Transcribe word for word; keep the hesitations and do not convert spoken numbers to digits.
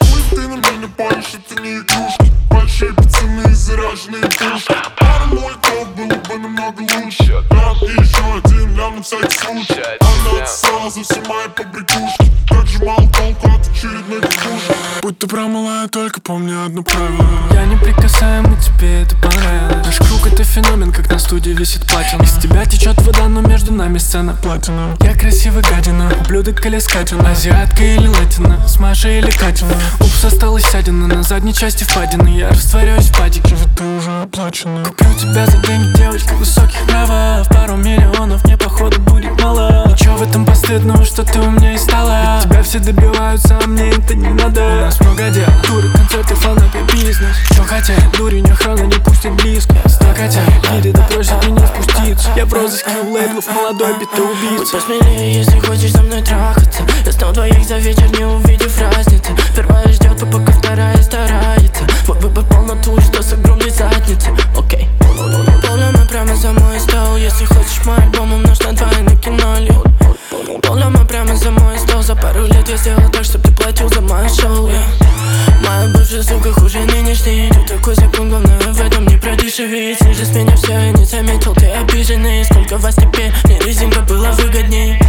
Хуй ты на меня палишь, это не игрушки. Большие пацаны, заряженные пушки. Пара мой топ, было бы намного лучше. Грамм и еще один лям на всякий случай. Она отсосала за все мои побрякушки. Как же мало толку от очередной кукушки. Будь добра, малая, только помни одно правило: я неприкасаемый, тебе это понравилось. Наш круг это феномен, как на студии висит платина. Из тебя течет вода, но между нами сцена платина. Я красивый гадина, ублюдок или скатина, азиатка или латина, с Машей или Катина. Упс, осталась ссадина на задней части впадины. Я растворяюсь в падике, ведь ты уже оплачена. Куплю тебя за деньги, девочка высоких нравов. Пару миллионов мне походу будет мало. Ничего в этом постыдного, что ты у меня и стала. Ведь тебя все добиваются, а мне это не надо. У нас много дел, туры, концерты, фанаты, бизнес. Что хотят, дурень, охрана не пустит близко. Сто хотят, виды да просят меня спуститься. Я в розыске у лейблов, молодой бита-убийца. Будь посмелее, если хочешь со мной трахаться. Я стал двоих за вечер, не увидев разницы. Первая ждет, а пока вторая старается. Вот бы бы полноту, что с огромной задницей. Окей, поллями прямо за мой стол. Если хочешь мой альбом, умножь на два и накинули. Поллями прямо за мой стол. За пару лет я сделал так, чтоб ты платил за мое шоу, yeah. Моя бывшая сука хуже нынешней. Тут такой закон, главное в этом не продешевить. Ниже с меня все, я не заметил, ты обиженный. Сколько вас теперь, не резинка было выгодней.